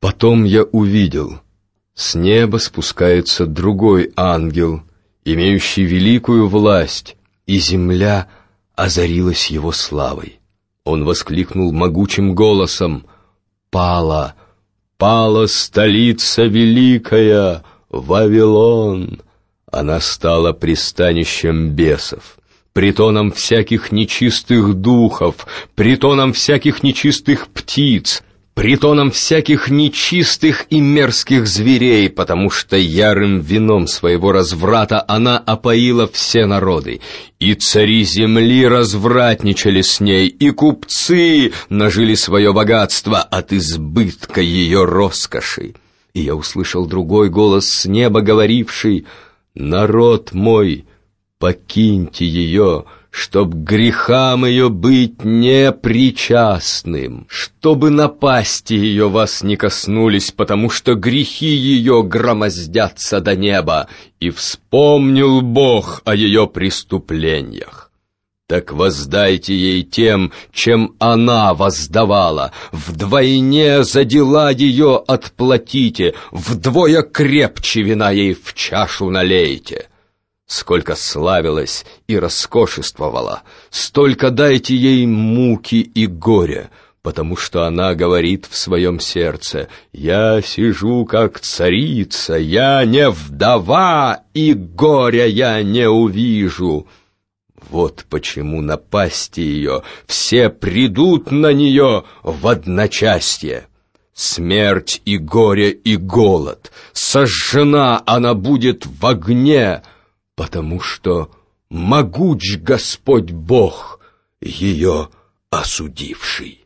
Потом я увидел, с неба спускается другой ангел, имеющий великую власть, и земля озарилась его славой. Он воскликнул могучим голосом: «Пала, пала столица великая, Вавилон! Она стала пристанищем бесов, притоном всяких нечистых духов, притоном всяких нечистых птиц, притоном всяких нечистых и мерзких зверей, потому что ярым вином своего разврата она опоила все народы, и цари земли развратничали с ней, и купцы нажили свое богатство от избытка ее роскоши». И я услышал другой голос с неба, говоривший: «Народ мой, покиньте ее, чтоб грехам ее быть непричастным, чтобы напасти ее вас не коснулись, потому что грехи ее громоздятся до неба, и вспомнил Бог о ее преступлениях. Так воздайте ей тем, чем она воздавала, вдвойне за дела ее отплатите, вдвое крепче вина ей в чашу налейте. Сколько славилась и роскошествовала, столько дайте ей муки и горя, потому что она говорит в своем сердце: «Я сижу как царица, я не вдова, и горя я не увижу». Вот почему напасти ее все придут на нее в одночасье. Смерть и горе и голод, сожжена она будет в огне, потому что могуч Господь Бог, ее осудивший.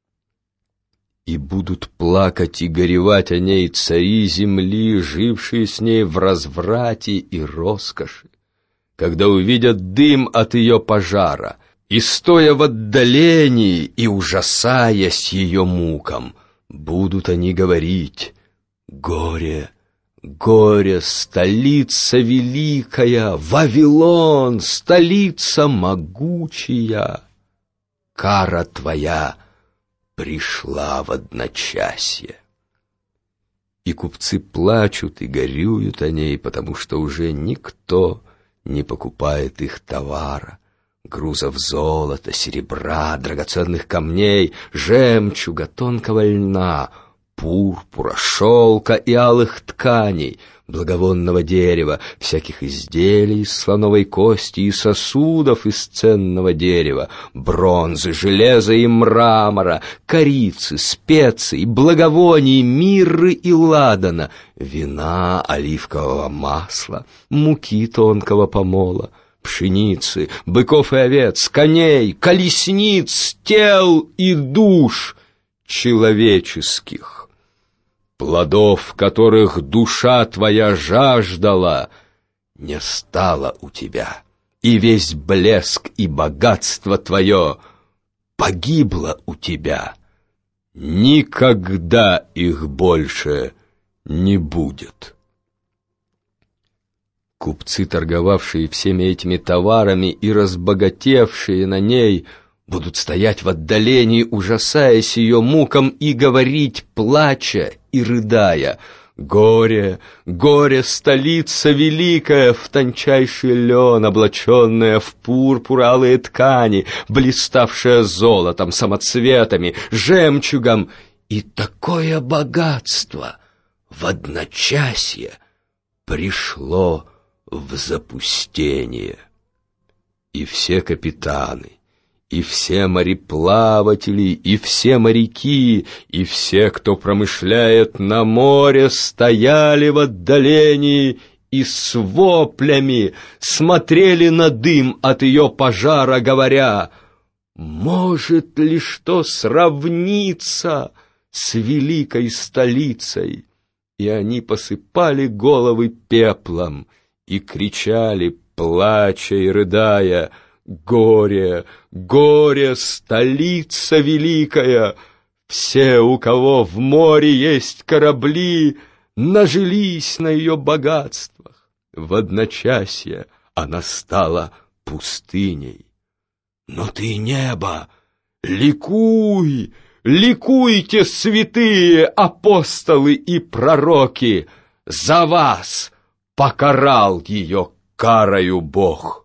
И будут плакать и горевать о ней цари земли, жившие с ней в разврате и роскоши, когда увидят дым от ее пожара, и, стоя в отдалении и ужасаясь ее мукам, будут они говорить: «Горе, горе, столица великая, Вавилон, столица могучая! Кара твоя пришла в одночасье». И купцы плачут и горюют о ней, потому что уже никто не покупает их товара, грузов золота, серебра, драгоценных камней, жемчуга, тонкого льна, пурпура, шелка и алых тканей, благовонного дерева, всяких изделий из слоновой кости и сосудов из ценного дерева, бронзы, железа и мрамора, корицы, специй, благовоний, мирры и ладана, вина, оливкового масла, муки тонкого помола, пшеницы, быков и овец, коней, колесниц, тел и душ человеческих. Плодов, которых душа твоя жаждала, не стало у тебя, и весь блеск и богатство твое погибло у тебя. Никогда их больше не будет. Купцы, торговавшие всеми этими товарами и разбогатевшие на ней, будут стоять в отдалении, ужасаясь ее мукам, и говорить, плача и рыдая: «Горе, горе, столица великая, в тончайший лен, облаченная в пурпур алые ткани, блиставшая золотом, самоцветами, жемчугом, и такое богатство в одночасье пришло в запустение». И все капитаны, и все мореплаватели, и все моряки, и все, кто промышляет на море, стояли в отдалении и с воплями смотрели на дым от ее пожара, говоря: «Может ли что сравниться с великой столицей?» И они посыпали головы пеплом и кричали, плача и рыдая: «Горе, горе, столица великая! Все, у кого в море есть корабли, нажились на ее богатствах. В одночасье она стала пустыней. Но ты, небо, ликуй, ликуйте, святые апостолы и пророки, за вас покарал ее карою Бог.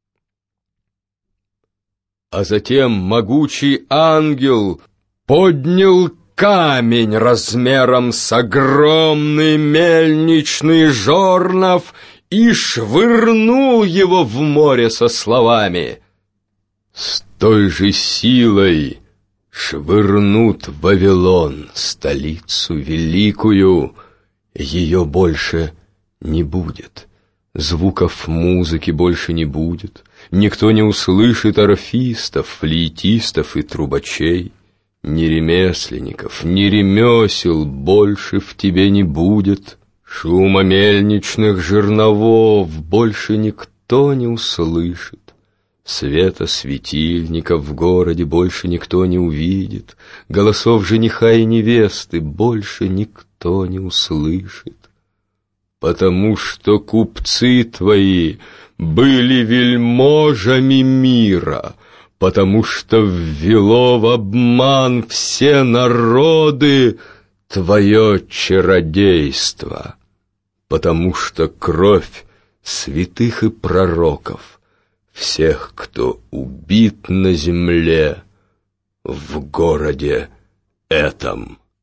А затем могучий ангел поднял камень размером с огромный мельничный жорнов и швырнул его в море со словами: «С той же силой швырнут в Вавилон, столицу великую, ее больше не будет». Звуков музыки больше не будет, никто не услышит арфистов, флейтистов и трубачей, ни ремесленников, ни ремесел больше в тебе не будет, шума мельничных жерновов больше никто не услышит, света светильников в городе больше никто не увидит, голосов жениха и невесты больше никто не услышит. Потому что купцы твои были вельможами мира, потому что ввело в обман все народы твое чародейство, потому что кровь святых и пророков, всех, кто убит на земле в городе этом.